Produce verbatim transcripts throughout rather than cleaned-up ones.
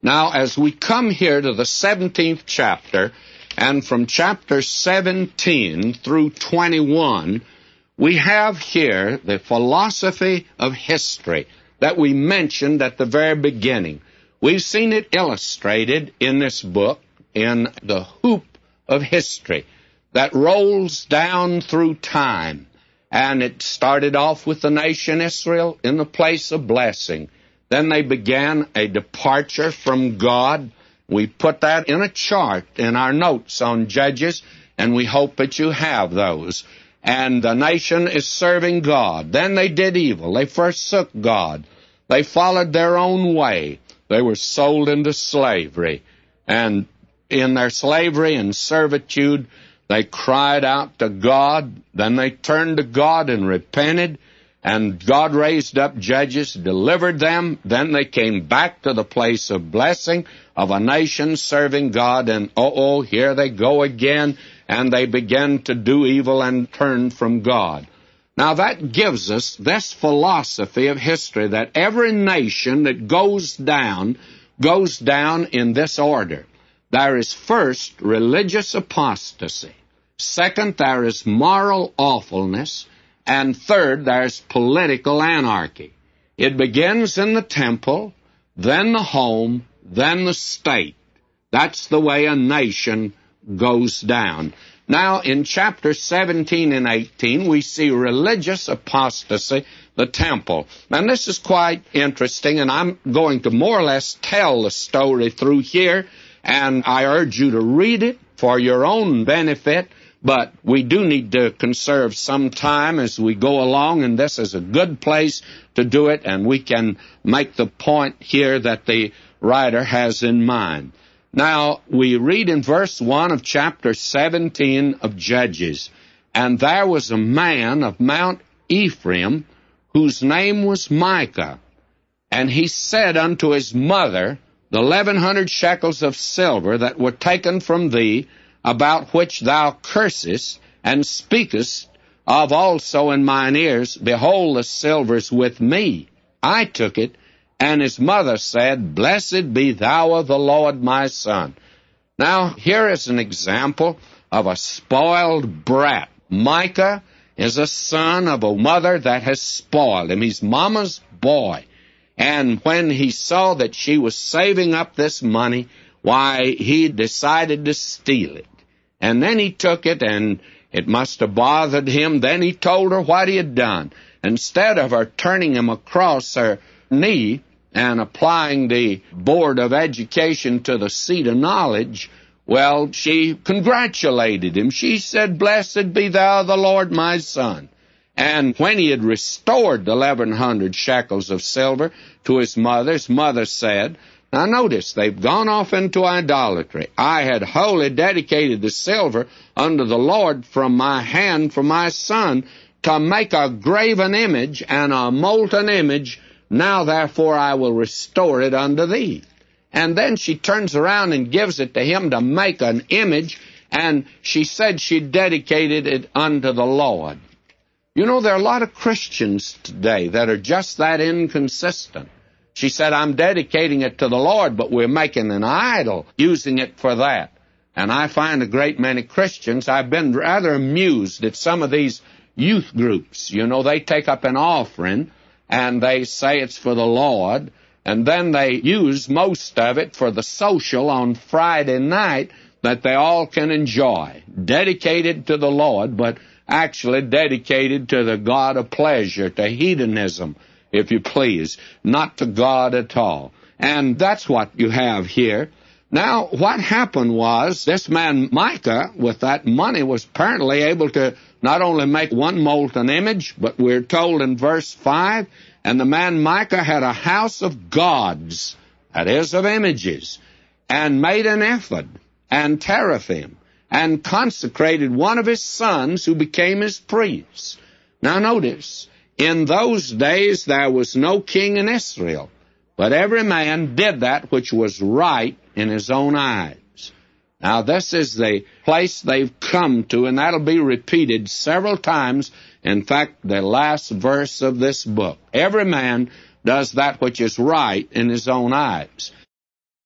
Now, as we come here to the seventeenth chapter, and from chapter seventeen through twenty-one, we have here the philosophy of history that we mentioned at the very beginning. We've seen it illustrated in this book in the hoop of history that rolls down through time. And it started off with the nation Israel in the place of blessing. Then they began a departure from God. We put that in a chart in our notes on Judges, and we hope that you have those. And the nation is serving God. Then they did evil. They forsook God. They followed their own way. They were sold into slavery. And in their slavery and servitude, they cried out to God. Then they turned to God and repented. And God raised up judges, delivered them. Then they came back to the place of blessing of a nation serving God. And oh, oh, here they go again. And they began to do evil and turn from God. Now that gives us this philosophy of history, that every nation that goes down, goes down in this order. There is first religious apostasy. Second, there is moral awfulness. And third, there's political anarchy. It begins in the temple, then the home, then the state. That's the way a nation goes down. Now, in chapter seventeen and eighteen, we see religious apostasy, the temple. And this is quite interesting, and I'm going to more or less tell the story through here, and I urge you to read it for your own benefit. But we do need to conserve some time as we go along, and this is a good place to do it, and we can make the point here that the writer has in mind. Now, we read in verse one of chapter seventeen of Judges, "And there was a man of Mount Ephraim, whose name was Micah. And he said unto his mother, The eleven hundred shekels of silver that were taken from thee, about which thou cursest, and speakest of also in mine ears, behold, the silver's with me. I took it. And his mother said, Blessed be thou of the Lord, my son." Now, here is an example of a spoiled brat. Micah is a son of a mother that has spoiled him. He's mama's boy. And when he saw that she was saving up this money, why, he decided to steal it. And then he took it, and it must have bothered him. Then he told her what he had done. Instead of her turning him across her knee and applying the Board of Education to the seat of knowledge, well, she congratulated him. She said, Blessed be thou the Lord, my son. And when he had restored the eleven hundred shekels of silver to his mother, his mother said, now notice, they've gone off into idolatry. I had wholly dedicated the silver unto the Lord from my hand for my son to make a graven image and a molten image. Now therefore I will restore it unto thee. And then she turns around and gives it to him to make an image, and she said she dedicated it unto the Lord. You know, there are a lot of Christians today that are just that inconsistent. She said, I'm dedicating it to the Lord, but we're making an idol, using it for that. And I find a great many Christians, I've been rather amused at some of these youth groups. You know, they take up an offering, and they say it's for the Lord, and then they use most of it for the social on Friday night that they all can enjoy. Dedicated to the Lord, but actually dedicated to the God of pleasure, to hedonism, if you please, not to God at all. And that's what you have here. Now, what happened was, this man Micah, with that money, was apparently able to not only make one molten image, but we're told in verse five, and the man Micah had a house of gods, that is, of images, and made an ephod, and teraphim, and consecrated one of his sons who became his priests. Now notice, in those days there was no king in Israel, but every man did that which was right in his own eyes. Now this is the place they've come to, and that'll be repeated several times. In fact, the last verse of this book. Every man does that which is right in his own eyes.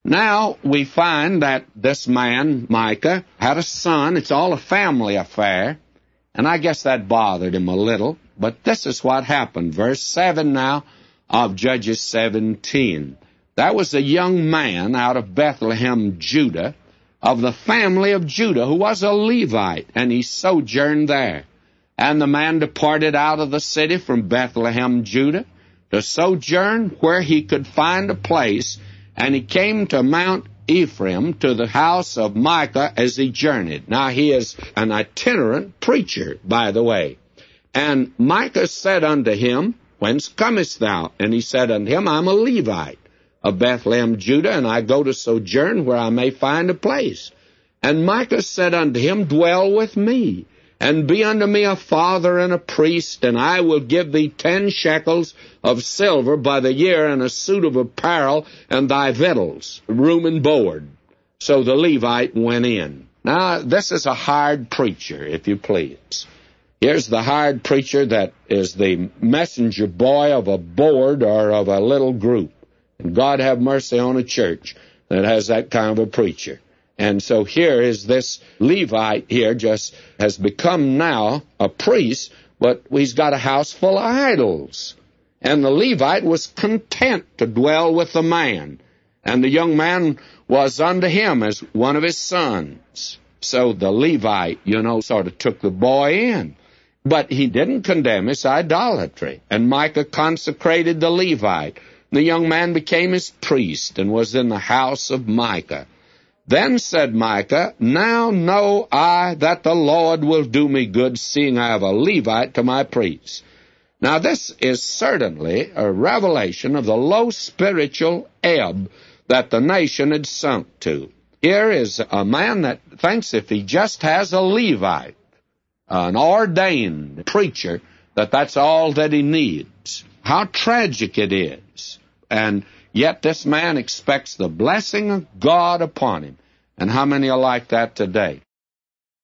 Now we find that this man, Micah, had a son. It's all a family affair, and I guess that bothered him a little. But this is what happened. Verse seven now of Judges seventeen. That was a young man out of Bethlehem, Judah, of the family of Judah, who was a Levite, and he sojourned there. And the man departed out of the city from Bethlehem, Judah, to sojourn where he could find a place, and he came to Mount Ephraim, to the house of Micah, as he journeyed. Now, he is an itinerant preacher, by the way. And Micah said unto him, Whence comest thou? And he said unto him, I'm a Levite of Bethlehem, Judah, and I go to sojourn where I may find a place. And Micah said unto him, Dwell with me, and be unto me a father and a priest, and I will give thee ten shekels of silver by the year, and a suit of apparel, and thy victuals, room and board. So the Levite went in. Now, this is a hired preacher, if you please. Here's the hired preacher that is the messenger boy of a board or of a little group. And God have mercy on a church that has that kind of a preacher. And so here is this Levite here, just has become now a priest, but he's got a house full of idols. And the Levite was content to dwell with the man. And the young man was unto him as one of his sons. So the Levite, you know, sort of took the boy in. But he didn't condemn his idolatry. And Micah consecrated the Levite. The young man became his priest and was in the house of Micah. Then said Micah, Now know I that the Lord will do me good, seeing I have a Levite to my priest. Now this is certainly a revelation of the low spiritual ebb that the nation had sunk to. Here is a man that thinks if he just has a Levite, an ordained preacher, that that's all that he needs. How tragic it is. And yet this man expects the blessing of God upon him. And how many are like that today?